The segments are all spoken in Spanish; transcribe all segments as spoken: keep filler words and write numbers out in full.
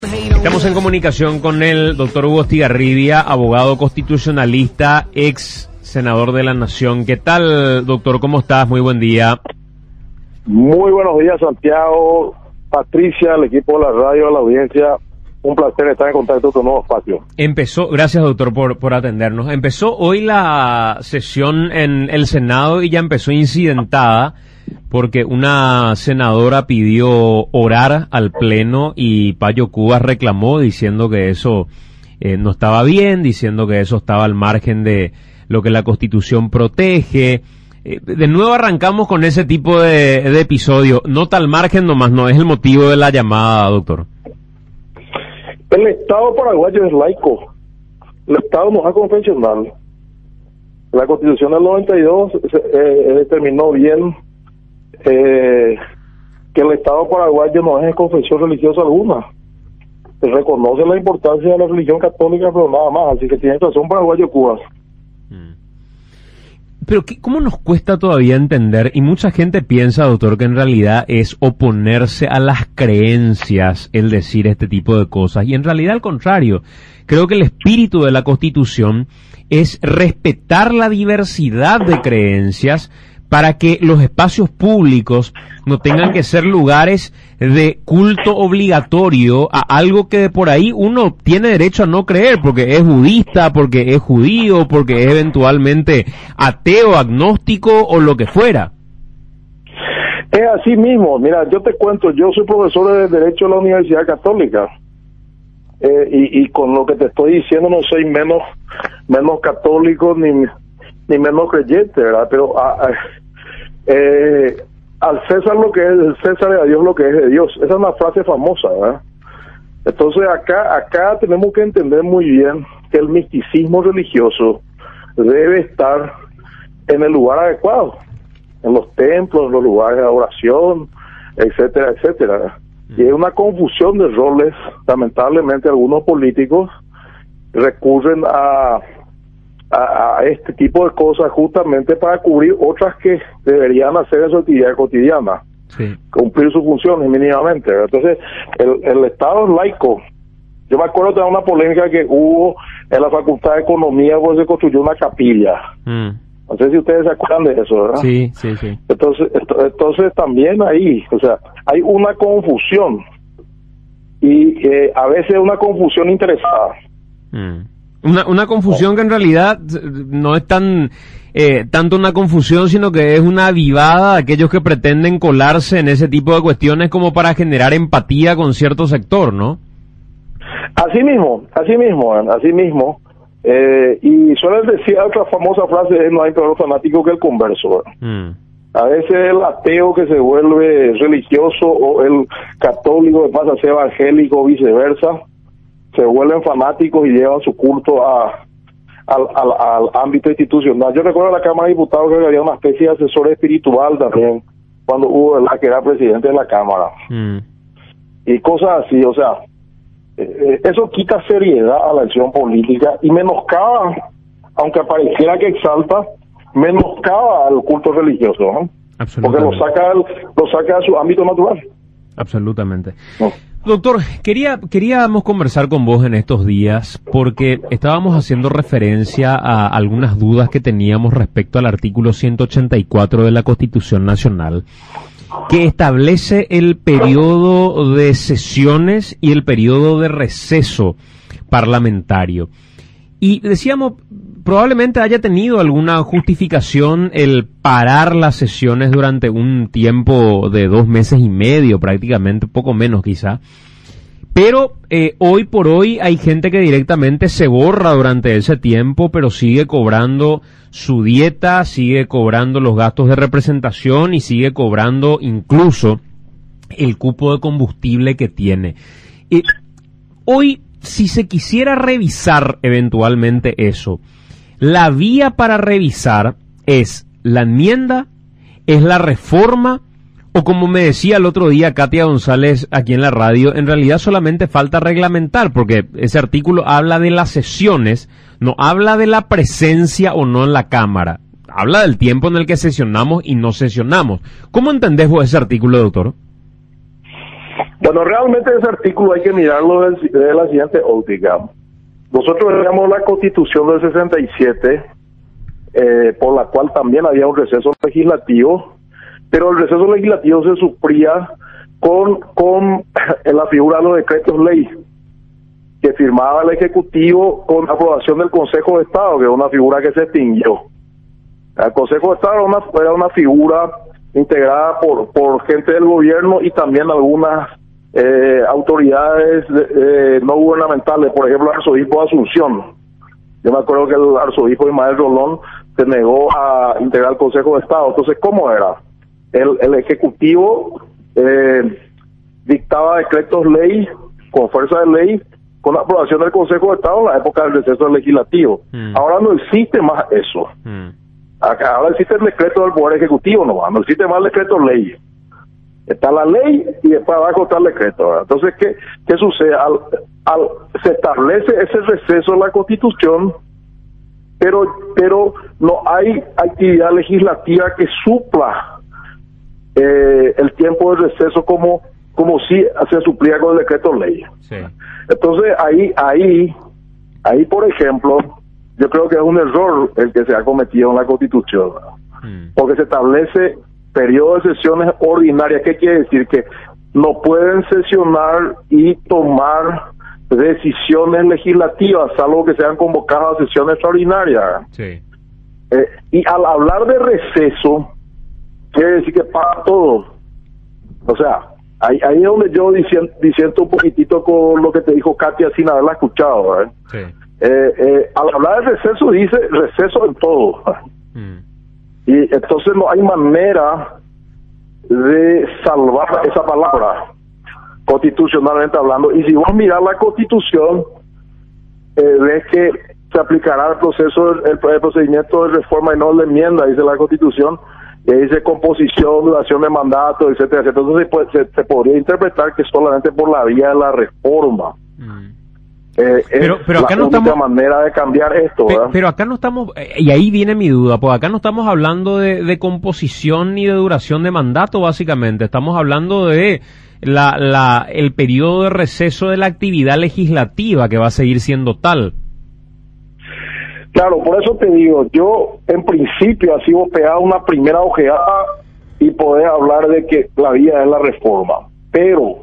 Estamos en comunicación con el doctor Hugo Estigarribia, abogado constitucionalista, ex senador de la Nación. ¿Qué tal, doctor? ¿Cómo estás? Muy buen día. Muy buenos días, Santiago, Patricia, el equipo de la radio, a la audiencia. Un placer estar en contacto con tu nuevo espacio. Empezó, gracias doctor por, por atendernos. Empezó hoy la sesión en el Senado y ya empezó incidentada porque una senadora pidió orar al Pleno y Payo Cubas reclamó diciendo que eso eh, no estaba bien, diciendo que eso estaba al margen de lo que la Constitución protege. Eh, de nuevo arrancamos con ese tipo de, de episodio. No tal margen nomás, no es el motivo de la llamada, doctor. El Estado paraguayo es laico. El Estado no es confesional. La Constitución del noventa y dos eh, determinó bien eh, que el Estado paraguayo no es de confesión religiosa alguna. Se reconoce la importancia de la religión católica, pero nada más. Así que tiene razón paraguayo Cubas. Pero ¿qué, ¿cómo nos cuesta todavía entender? Y mucha gente piensa, doctor, que en realidad es oponerse a las creencias el decir este tipo de cosas. Y en realidad al contrario, creo que el espíritu de la Constitución es respetar la diversidad de creencias para que los espacios públicos no tengan que ser lugares de culto obligatorio a algo que de por ahí uno tiene derecho a no creer, porque es budista, porque es judío, porque es eventualmente ateo, agnóstico o lo que fuera. Es así mismo. Mira, yo te cuento, yo soy profesor de Derecho de la Universidad Católica. Eh, y, y con lo que te estoy diciendo no soy menos menos católico ni, ni menos creyente, ¿verdad? Pero a, a, eh, al César lo que es del César y a Dios lo que es de Dios. Esa es una frase famosa, ¿verdad? Entonces acá acá tenemos que entender muy bien que el misticismo religioso debe estar en el lugar adecuado, en los templos, en los lugares de adoración, etcétera, etcétera. Y hay una confusión de roles. Lamentablemente algunos políticos recurren a, a, a este tipo de cosas justamente para cubrir otras que deberían hacer en su actividad cotidiana, sí, cumplir sus funciones mínimamente. Entonces el, el Estado es laico. Yo me acuerdo de una polémica que hubo en la Facultad de Economía porque se construyó una capilla. Mm. No sé si ustedes se acuerdan de eso, ¿verdad? Sí, sí, sí. Entonces, entonces también ahí, o sea, hay una confusión y eh, a veces una confusión interesada. Mm. Una una confusión que en realidad no es tan eh, tanto una confusión, sino que es una avivada de aquellos que pretenden colarse en ese tipo de cuestiones como para generar empatía con cierto sector, ¿no? Así mismo, así mismo, así mismo. Eh, y suelen decir otra famosa frase: no hay peor fanático que el converso. Mm. A veces el ateo que se vuelve religioso o el católico que pasa a ser evangélico o viceversa se vuelven fanáticos y llevan su culto a, al, al, al ámbito institucional. Yo recuerdo en la Cámara de Diputados que había una especie de asesor espiritual también cuando hubo la que era presidente de la Cámara. Mm. Y cosas así, o sea, eso quita seriedad a la acción política y menoscaba, aunque pareciera que exalta, menoscaba al culto religioso, ¿no? Porque lo saca, lo saca de su ámbito natural. Absolutamente. ¿No? Doctor, quería queríamos conversar con vos en estos días porque estábamos haciendo referencia a algunas dudas que teníamos respecto al artículo ciento ochenta y cuatro de la Constitución Nacional, que establece el periodo de sesiones y el periodo de receso parlamentario. Y decíamos, probablemente haya tenido alguna justificación el parar las sesiones durante un tiempo de dos meses y medio, prácticamente, poco menos quizá. Pero eh, hoy por hoy hay gente que directamente se borra durante ese tiempo, pero sigue cobrando su dieta, sigue cobrando los gastos de representación y sigue cobrando incluso el cupo de combustible que tiene. Eh, hoy, si se quisiera revisar eventualmente eso, la vía para revisar es la enmienda, es la reforma, o como me decía el otro día Katia González aquí en la radio, en realidad solamente falta reglamentar, porque ese artículo habla de las sesiones, no habla de la presencia o no en la Cámara, habla del tiempo en el que sesionamos y no sesionamos. ¿Cómo entendés vos ese artículo, doctor? Bueno, realmente ese artículo hay que mirarlo de la siguiente óptica. Nosotros veíamos la Constitución del sesenta y siete, eh, por la cual también había un receso legislativo, pero el receso legislativo se suplía con, con la figura de los decretos ley, que firmaba el Ejecutivo con aprobación del Consejo de Estado, que es una figura que se extinguió. El Consejo de Estado era una, era una figura integrada por, por gente del gobierno y también algunas eh, autoridades eh, no gubernamentales, por ejemplo el arzobispo de Asunción. Yo me acuerdo que el arzobispo Ismael Rolón se negó a integrar el Consejo de Estado. Entonces, ¿cómo era? El, el Ejecutivo eh, dictaba decretos ley, con fuerza de ley, con la aprobación del Consejo de Estado en la época del receso legislativo. Mm. Ahora no existe más eso. Mm. Acá, ahora existe el decreto del Poder Ejecutivo nomás, no existe más el decreto ley. Está la ley y después abajo está el decreto, ¿verdad? Entonces, ¿qué, qué sucede? Al, al, se establece ese receso en la Constitución, pero, pero no hay actividad legislativa que supla eh, el tiempo de receso como, como si se suplía con el decreto ley. Sí. Entonces, ahí, ahí, ahí, por ejemplo, yo creo que es un error el que se ha cometido en la Constitución, mm. porque se establece periodo de sesiones ordinarias. ¿Qué quiere decir? Que no pueden sesionar y tomar decisiones legislativas, salvo que sean convocadas a sesiones extraordinarias. Sí. Eh, y al hablar de receso, quiere decir que para todo. O sea, ahí, ahí es donde yo diciendo, diciendo un poquitito con lo que te dijo Katia sin haberla escuchado, ¿eh? Sí. Eh, eh, al hablar de receso dice receso en todo. Mm. Y entonces no hay manera de salvar esa palabra, constitucionalmente hablando. Y si vos mirás la Constitución, eh, ves que se aplicará el proceso, el, el procedimiento de reforma y no de enmienda, dice la Constitución, y dice composición, duración de mandato, etcétera, etcétera. Entonces pues, se, se podría interpretar que solamente por la vía de la reforma. Mm. Eh, pero, pero acá la no única estamos, manera de cambiar esto, pe, ¿verdad? Pero acá no estamos, eh, y ahí viene mi duda, pues acá no estamos hablando de, de composición ni de duración de mandato, básicamente, estamos hablando de la, la, el periodo de receso de la actividad legislativa que va a seguir siendo tal. Claro, por eso te digo, yo en principio así vos pegás una primera ojeada y podés hablar de que la vía es la reforma, pero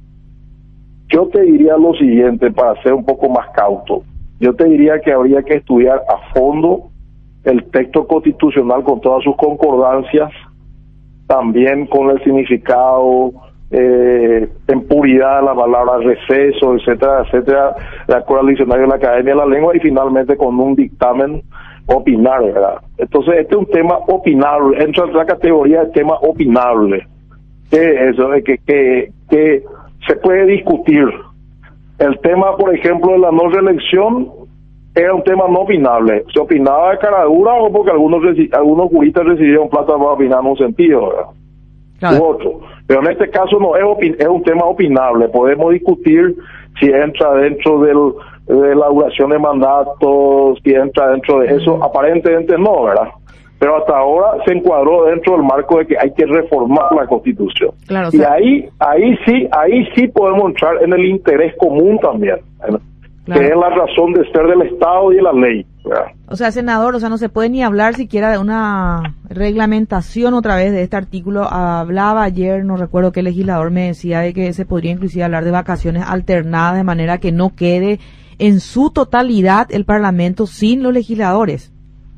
yo te diría lo siguiente, para ser un poco más cauto. Yo te diría que habría que estudiar a fondo el texto constitucional con todas sus concordancias, también con el significado eh, en puridad de la palabra receso, etcétera, etcétera, de acuerdo al diccionario de la Academia de la Lengua, y finalmente con un dictamen opinar, ¿verdad? Entonces, este es un tema opinable, entra en la categoría de tema opinable. ¿Qué es eso? De que, que, que se puede discutir. El tema, por ejemplo, de la no reelección era un tema no opinable. Se opinaba de cara dura o porque algunos algunos juristas recibieron plata para opinar en un sentido, ¿verdad? Claro. U otro. Pero en este caso no es, opin es un tema opinable. Podemos discutir si entra dentro del, de la duración de mandatos, si entra dentro de eso. Aparentemente no, ¿verdad? Pero hasta ahora se encuadró dentro del marco de que hay que reformar la Constitución. Claro, o sea, y ahí ahí sí ahí sí podemos entrar en el interés común también, claro, que es la razón de ser del Estado y de la ley, ¿verdad? O sea, senador, o sea, no se puede ni hablar siquiera de una reglamentación otra vez de este artículo. Hablaba ayer, no recuerdo qué legislador me decía de que se podría inclusive hablar de vacaciones alternadas de manera que no quede en su totalidad el Parlamento sin los legisladores.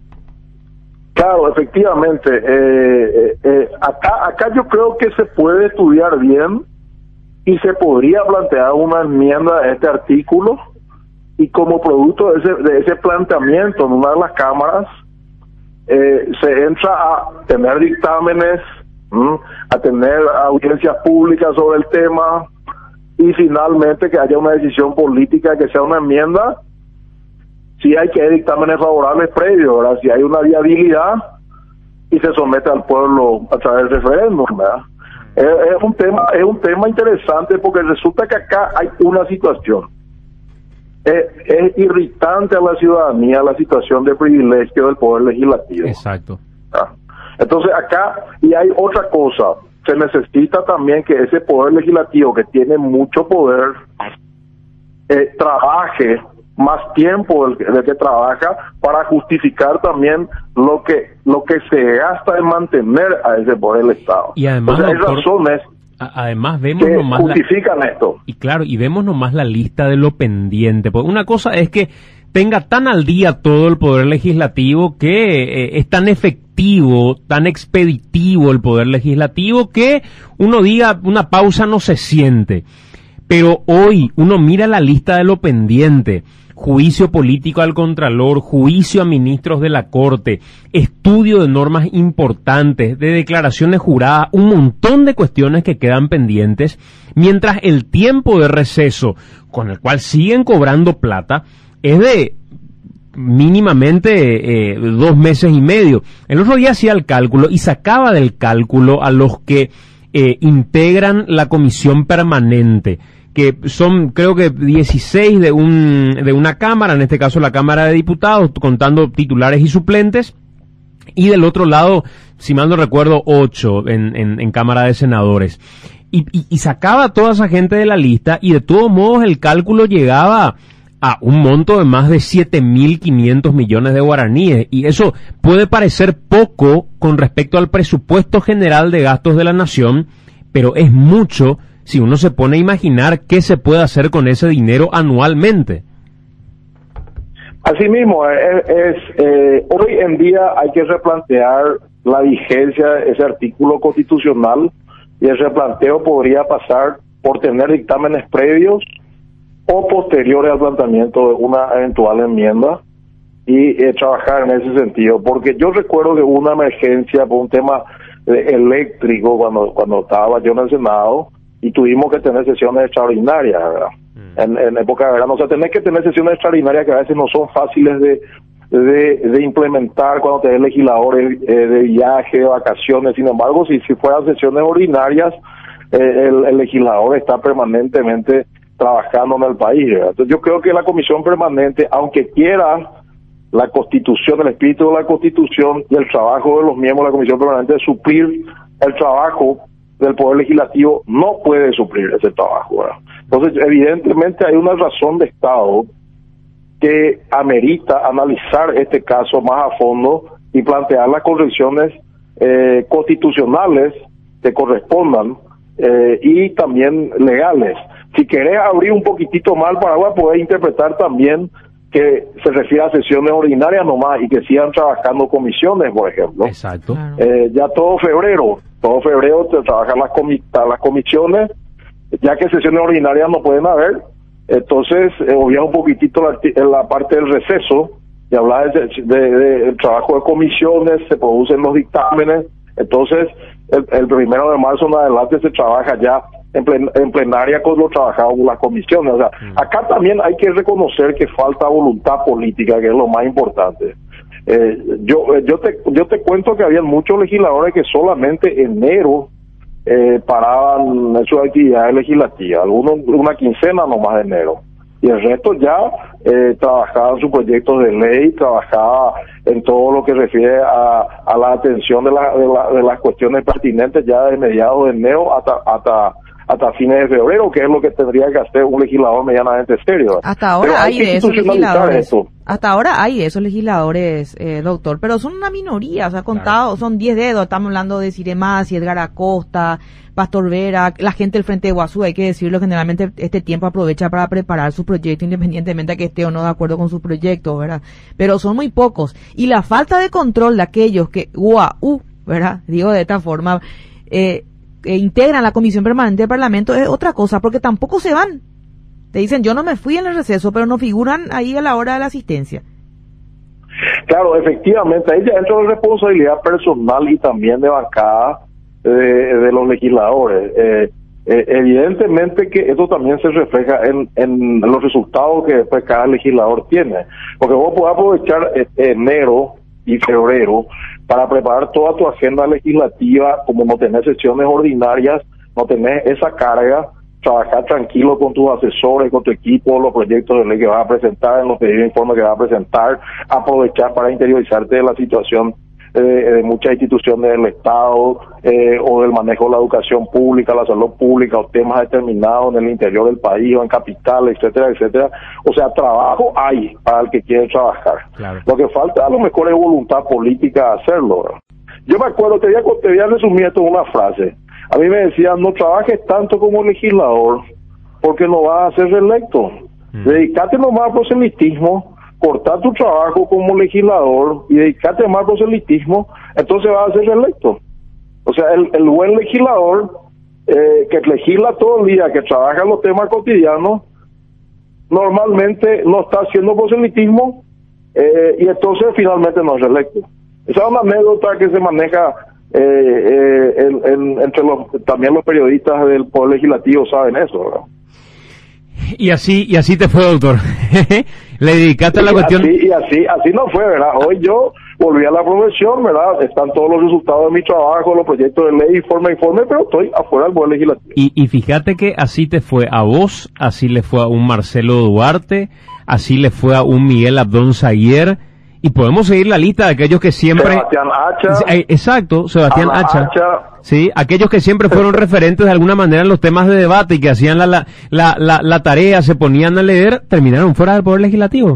Claro, efectivamente. Eh, eh, eh, acá, acá yo creo que se puede estudiar bien y se podría plantear una enmienda a este artículo, y como producto de ese, de ese planteamiento en una de las cámaras eh, se entra a tener dictámenes, ¿m? a tener audiencias públicas sobre el tema, y finalmente que haya una decisión política que sea una enmienda. Si hay que hay dictámenes favorables previos, ¿verdad? Si hay una viabilidad y se somete al pueblo a través del referéndum, ¿verdad? Es, es un tema es un tema interesante porque resulta que acá hay una situación. Es, es irritante a la ciudadanía la situación de privilegio del poder legislativo. Exacto. ¿verdad? Entonces acá, y hay otra cosa, se necesita también que ese poder legislativo, que tiene mucho poder, eh, trabaje más tiempo del, del que trabaja para justificar también lo que lo que se gasta en mantener a ese poder del Estado. Y además, o sea, hay doctor, razones además vemos que nomás justifican la, esto. Y claro, y vemos nomás la lista de lo pendiente. Porque una cosa es que tenga tan al día todo el poder legislativo, que eh, es tan efectivo, tan expeditivo el poder legislativo, que uno diga una pausa no se siente. Pero hoy uno mira la lista de lo pendiente: juicio político al Contralor, juicio a ministros de la Corte, estudio de normas importantes, de declaraciones juradas, un montón de cuestiones que quedan pendientes, mientras el tiempo de receso con el cual siguen cobrando plata es de mínimamente eh, dos meses y medio. El otro día hacía el cálculo y sacaba del cálculo a los que eh, integran la comisión permanente, que son creo que dieciséis de un de una cámara, en este caso la Cámara de Diputados, contando titulares y suplentes, y del otro lado, si mal no recuerdo, ocho en, en, en Cámara de Senadores. Y, y, y sacaba a toda esa gente de la lista, y de todos modos el cálculo llegaba a un monto de más de siete mil quinientos millones de guaraníes, y eso puede parecer poco con respecto al presupuesto general de gastos de la nación, pero es mucho si uno se pone a imaginar qué se puede hacer con ese dinero anualmente. Asimismo, es, es eh, hoy en día hay que replantear la vigencia de ese artículo constitucional, y el replanteo podría pasar por tener dictámenes previos o posteriores al planteamiento de una eventual enmienda, y eh, trabajar en ese sentido, porque yo recuerdo que hubo una emergencia por un tema eh, eléctrico cuando cuando estaba yo en el Senado, y tuvimos que tener sesiones extraordinarias, ¿verdad? Mm. En, en época de verano, o sea, tenés que tener sesiones extraordinarias que a veces no son fáciles de de, de implementar cuando tenés legisladores eh, de viaje, de vacaciones. Sin embargo, si, si fueran sesiones ordinarias, eh, el, el legislador está permanentemente trabajando en el país, ¿verdad? Entonces yo creo que la comisión permanente, aunque quiera la Constitución, el espíritu de la Constitución y el trabajo de los miembros de la comisión permanente de suplir el trabajo del Poder Legislativo, no puede suplir ese trabajo, ¿verdad? Entonces, evidentemente hay una razón de Estado que amerita analizar este caso más a fondo y plantear las correcciones eh, constitucionales que correspondan eh, y también legales. Si querés abrir un poquitito más el paraguas, podés interpretar también que se refiere a sesiones ordinarias nomás y que sigan trabajando comisiones, por ejemplo. Exacto. Eh, ya todo febrero, todo febrero se trabajan las, comi las comisiones, ya que sesiones ordinarias no pueden haber. Entonces, eh, obvia un poquitito la, la parte del receso, y hablar del de, de, de trabajo de comisiones, se producen los dictámenes. Entonces, el, el primero de marzo en adelante se trabaja ya en, plen, en plenaria con lo trabajado con las comisiones. O sea, mm. acá también hay que reconocer que falta voluntad política, que es lo más importante. Eh, yo yo te yo te cuento que había muchos legisladores que solamente enero eh, paraban sus actividades legislativas, algunos una quincena nomás de enero, y el resto ya eh, trabajaba en sus proyectos de ley, trabajaba en todo lo que refiere a, a la atención de, la, de, la, de las cuestiones pertinentes ya de mediados de enero hasta hasta hasta fines de febrero, que es lo que tendría que hacer un legislador medianamente serio. Hasta ahora hay, hay de esos legisladores. Esto. Hasta ahora hay de esos legisladores, eh, doctor, pero son una minoría, o sea, contado, claro. Son diez dedos. Estamos hablando de Ciremás, Edgar Acosta, Pastor Vera, la gente del Frente de Guazú, hay que decirlo, generalmente este tiempo aprovecha para preparar su proyecto, independientemente de que esté o no de acuerdo con su proyecto, ¿verdad? Pero son muy pocos. Y la falta de control de aquellos que, uau, ¿verdad? Digo de esta forma, eh, que integran la Comisión Permanente del Parlamento es otra cosa, porque tampoco se van. Te dicen, yo no me fui en el receso, pero no figuran ahí a la hora de la asistencia. Claro, efectivamente, ahí ya entra la responsabilidad personal y también de bancada de, de los legisladores. Eh, eh, evidentemente que esto también se refleja en, en los resultados que después cada legislador tiene, porque vos podés aprovechar enero y febrero para preparar toda tu agenda legislativa, como no tenés sesiones ordinarias, no tenés esa carga, trabajar tranquilo con tus asesores, con tu equipo, los proyectos de ley que vas a presentar, en los pedidos de informe que vas a presentar, aprovechar para interiorizarte de la situación eh, de muchas instituciones del Estado, eh, o del manejo de la educación pública, la salud pública, o temas determinados en el interior del país o en capital, etcétera, etcétera. O sea, trabajo hay para el que quiere trabajar. Claro. Lo que falta a lo mejor es voluntad política de hacerlo, ¿verdad? Yo me acuerdo, te voy a, te voy a resumir esto en una frase. A mí me decían, no trabajes tanto como legislador, porque no vas a ser reelecto. Mm. Dedícate nomás al proselitismo, cortar tu trabajo como legislador y dedicarte más al proselitismo, entonces vas a ser reelecto. O sea, el, el buen legislador, eh, que legisla todo el día, que trabaja en los temas cotidianos, normalmente no está haciendo proselitismo, eh, y entonces finalmente no es reelecto. Esa es una anécdota que se maneja eh, eh, en, en, entre los, también los periodistas del Poder Legislativo saben eso, ¿verdad? Y así, y así te fue, doctor. Le dedicaste a la y cuestión. Así, y así, así no fue, ¿verdad? Hoy yo volví a la profesión, ¿verdad? Están todos los resultados de mi trabajo, los proyectos de ley, informe, informe, pero estoy afuera del Poder Legislativo. Y, y fíjate que así te fue a vos, así le fue a un Marcelo Duarte, así le fue a un Miguel Abdón Zaguier, y podemos seguir la lista de aquellos que siempre... Sebastián Hacha. Exacto, Sebastián Ana Hacha. Hacha. Sí, aquellos que siempre fueron referentes de alguna manera en los temas de debate y que hacían la, la, la, la, la tarea, se ponían a leer, terminaron fuera del Poder Legislativo.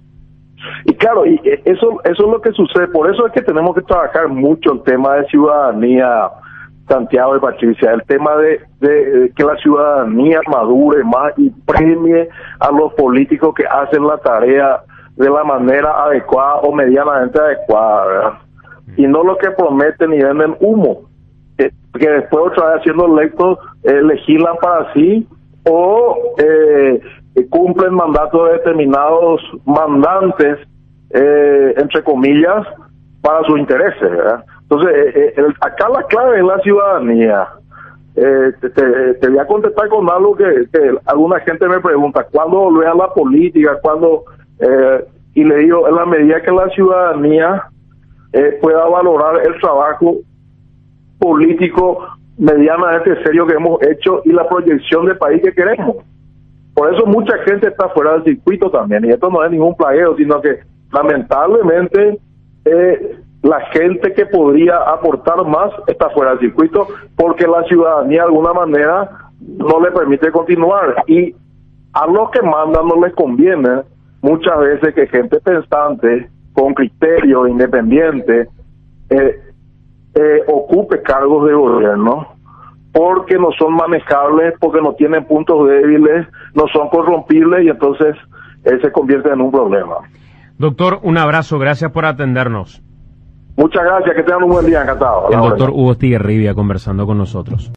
Y claro, y eso, eso es lo que sucede. Por eso es que tenemos que trabajar mucho el tema de ciudadanía, Santiago y Patricia, el tema de, de, de que la ciudadanía madure más y premie a los políticos que hacen la tarea de la manera adecuada o medianamente adecuada, ¿verdad? Y no lo que prometen y venden humo, eh, que después otra vez siendo electos eh, legislan para sí o eh, cumplen mandatos de determinados mandantes, eh, entre comillas, para sus intereses, ¿verdad? Entonces, eh, eh, acá la clave es la ciudadanía. Eh, te, te, te voy a contestar con algo que, que alguna gente me pregunta, ¿cuándo volver a la política? ¿Cuándo...? Eh, y le digo, en la medida que la ciudadanía eh, pueda valorar el trabajo político medianamente serio que hemos hecho y la proyección de país que queremos. Por eso mucha gente está fuera del circuito también, y esto no es ningún plagueo, sino que lamentablemente eh, la gente que podría aportar más está fuera del circuito porque la ciudadanía de alguna manera no le permite continuar, y a los que mandan no les conviene muchas veces que gente pensante, con criterio independiente, eh, eh, ocupe cargos de gobierno, porque no son manejables, porque no tienen puntos débiles, no son corrompibles, y entonces eh, se convierte en un problema. Doctor, un abrazo, gracias por atendernos. Muchas gracias, que tengan un buen día, encantado. El doctor Hugo Estigarribia conversando con nosotros.